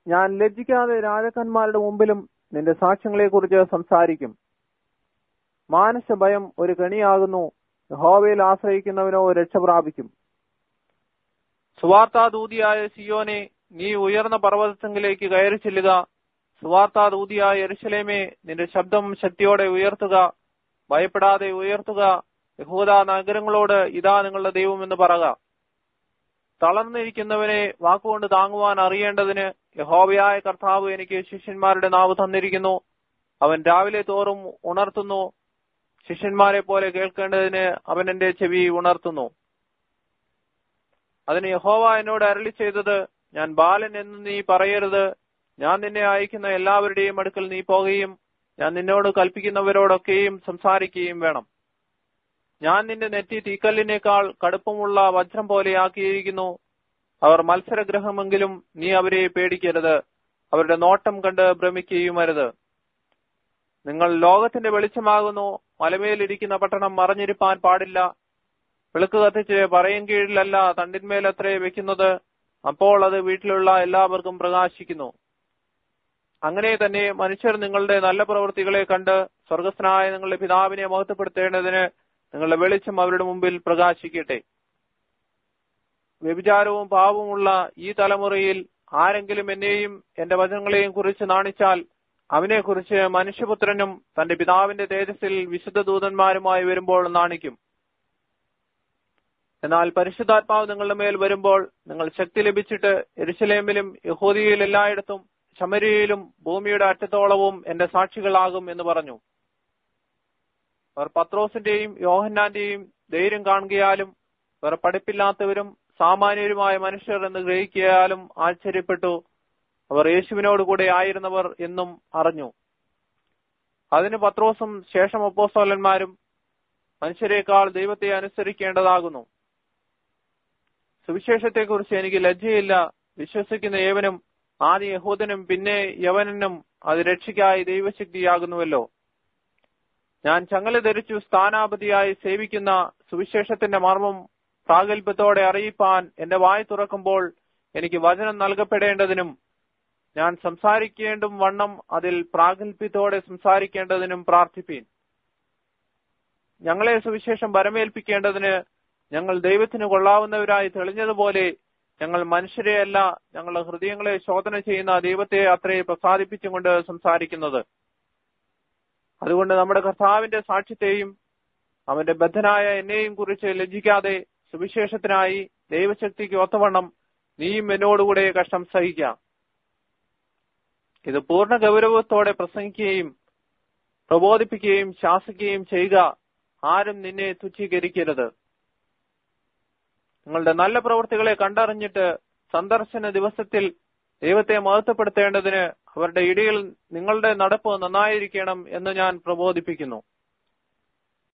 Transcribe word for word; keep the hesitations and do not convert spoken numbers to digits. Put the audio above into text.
ഞാൻ ലജ്ജിക്കാതെ രാജാക്കന്മാരുടെ മുമ്പിലും നിന്റെ സാക്ഷ്യങ്ങളെക്കുറിച്ച് സംസാരിക്കും. മാനസഭയം ഒരു കെണിയാകുന്നു, യഹോവയിൽ ആശ്രയിക്കുന്നവനോ രക്ഷ പ്രാപിക്കും. സുവാർത്താദൂതിയായ സിയോനെ, നീ ഉയർന്ന പർവ്വതത്തിലേക്ക് കയറി ചെല്ലുക. സുവാർത്താദൂതിയായ യെരൂശലേമേ, നിന്റെ ശബ്ദം ശക്തിയോടെ ഉയർത്തുക. ഭയപ്പെടാതെ ഉയർത്തുക. യഹൂദാ നഗരങ്ങളോട്, ഇതാ നിങ്ങളുടെ ദൈവം എന്ന് പറക. തളർന്നിരിക്കുന്നവനെ വാക്കുകൊണ്ട് താങ്ങുവാൻ അറിയേണ്ടതിന് യഹോവയായ കർത്താവ് എനിക്ക് ശിഷ്യന്മാരുടെ നാവ് തന്നിരിക്കുന്നു. അവൻ രാവിലെ തോറും ഉണർത്തുന്നു. ശിഷ്യന്മാരെ പോലെ കേൾക്കേണ്ടതിന് അവൻ എന്റെ ചെവി ഉണർത്തുന്നു. അതിന് യഹോവ എന്നോട് അരുളി ചെയ്തത്, ഞാൻ ബാലൻ എന്ന് നീ പറയരുത്. ഞാൻ നിന്നെ അയക്കുന്ന എല്ലാവരുടെയും അടുക്കൽ നീ പോകുകയും ഞാൻ നിന്നോട് കൽപ്പിക്കുന്നവരോടൊക്കെയും സംസാരിക്കുകയും വേണം. ഞാൻ നിന്റെ നെറ്റി തീക്കല്ലിനേക്കാൾ കടുപ്പമുള്ള വജ്രം പോലെയാക്കിയിരിക്കുന്നു. അവർ മത്സരഗ്രഹമെങ്കിലും നീ അവരെ പേടിക്കരുത്. അവരുടെ നോട്ടം കണ്ട് ഭ്രമിക്കുകയും അരുത്. നിങ്ങൾ ലോകത്തിന്റെ വെളിച്ചമാകുന്നു. മലമേലിരിക്കുന്ന പട്ടണം മറഞ്ഞിരിപ്പാൻ പാടില്ല. വിളക്ക് കത്തിച്ച് പറയും കീഴിലല്ല, തണ്ടിന്മേലത്രേ വെക്കുന്നത്. അപ്പോൾ അത് വീട്ടിലുള്ള എല്ലാവർക്കും പ്രകാശിക്കുന്നു. അങ്ങനെ തന്നെ മനുഷ്യർ നിങ്ങളുടെ നല്ല പ്രവൃത്തികളെ കണ്ട് സ്വർഗസ്ഥനായ നിങ്ങളുടെ പിതാവിനെ മഹത്വപ്പെടുത്തേണ്ടതിന് നിങ്ങളുടെ വെളിച്ചം അവരുടെ മുമ്പിൽ പ്രകാശിക്കട്ടെ. വ്യഭിചാരവും പാപവുമുള്ള ഈ തലമുറയിൽ ആരെങ്കിലും എന്നെയും എന്റെ വചനങ്ങളെയും കുറിച്ച് നാണിച്ചാൽ അവനെക്കുറിച്ച് മനുഷ്യപുത്രനും തന്റെ പിതാവിന്റെ തേജസ്സിൽ വിശുദ്ധ ദൂതന്മാരുമായി വരുമ്പോൾ നാണിക്കും. എന്നാൽ പരിശുദ്ധാത്മാവ് നിങ്ങളുടെ മേൽ വരുമ്പോൾ നിങ്ങൾ ശക്തി ലഭിച്ചിട്ട് യെരൂശലേമിലും യഹൂദിയയിൽ എല്ലായിടത്തും ശമര്യയിലും ഭൂമിയുടെ അറ്റത്തോളവും എന്റെ സാക്ഷികളാകും എന്ന് പറഞ്ഞു. അവർ പത്രോസിന്റെയും യോഹന്നാന്റെയും ധൈര്യം കാണുകയാലും അവർ പഠിപ്പില്ലാത്തവരും സാമാന്യരുമായ മനുഷ്യർ എന്ന് ഗ്രഹിക്കയാലും ആശ്ചര്യപ്പെട്ടു. അവർ യേശുവിനോട് കൂടെ ആയിരുന്നവർ എന്നും അറിഞ്ഞു. അതിന് പത്രോസും ശേഷം അപ്പോസ്തലന്മാരും, മനുഷ്യരെക്കാൾ ദൈവത്തെ അനുസരിക്കേണ്ടതാകുന്നു. സുവിശേഷത്തെക്കുറിച്ച് എനിക്ക് ലജ്ജയില്ല. വിശ്വസിക്കുന്ന ഏവനും, ആദ്യ യഹൂദനും പിന്നെ യവനനും, അത് രക്ഷയ്ക്കായി ദൈവശക്തിയാകുന്നുവല്ലോ. ഞാൻ ചങ്ങല ധരിച്ചു സ്ഥാനാപതിയായി സേവിക്കുന്ന സുവിശേഷത്തിന്റെ മർമ്മം പ്രാഗൽഭ്യത്തോടെ അറിയിപ്പാൻ എന്റെ വായ് തുറക്കുമ്പോൾ എനിക്ക് വചനം നൽകപ്പെടേണ്ടതിനും ഞാൻ സംസാരിക്കേണ്ടും വണ്ണം അതിൽ പ്രാഗൽഭ്യത്തോടെ സംസാരിക്കേണ്ടതിനും പ്രാർത്ഥിപ്പീൻ. ഞങ്ങളെ സുവിശേഷം വരമേൽപ്പിക്കേണ്ടതിന് ഞങ്ങൾ ദൈവത്തിന് കൊള്ളാവുന്നവരായി തെളിഞ്ഞതുപോലെ ഞങ്ങൾ മനുഷ്യരെയല്ല, ഞങ്ങളുടെ ഹൃദയങ്ങളെ ശോധന ചെയ്യുന്ന ദൈവത്തെ അത്രേ പ്രസാദിപ്പിച്ചും കൊണ്ട് സംസാരിക്കുന്നത്. അതുകൊണ്ട് നമ്മുടെ കർത്താവിന്റെ സാക്ഷ്യത്തെയും അവന്റെ ബദ്ധനായ എന്നെയും കുറിച്ച് ലജ്ജിക്കാതെ സുവിശേഷത്തിനായി ദൈവശക്തിക്ക് ഒത്തവണ്ണം നീയും എന്നോടുകൂടെ കഷ്ടം സഹിക്കാം. ഇത് പൂർണ്ണ ഗൗരവത്തോടെ പ്രസംഗിക്കുകയും പ്രബോധിപ്പിക്കുകയും ശാസിക്കുകയും ചെയ്യുക. ആരും നിന്നെ തുച്ഛീകരിക്കരുത്. നിങ്ങളുടെ നല്ല പ്രവൃത്തികളെ കണ്ടറിഞ്ഞിട്ട് സന്ദർശന ദിവസത്തിൽ ദൈവത്തെ മഹത്വപ്പെടുത്തേണ്ടതിന് അവരുടെ ഇടയിൽ നിങ്ങളുടെ നടപ്പ് നന്നായിരിക്കണം എന്ന് ഞാൻ പ്രബോധിപ്പിക്കുന്നു.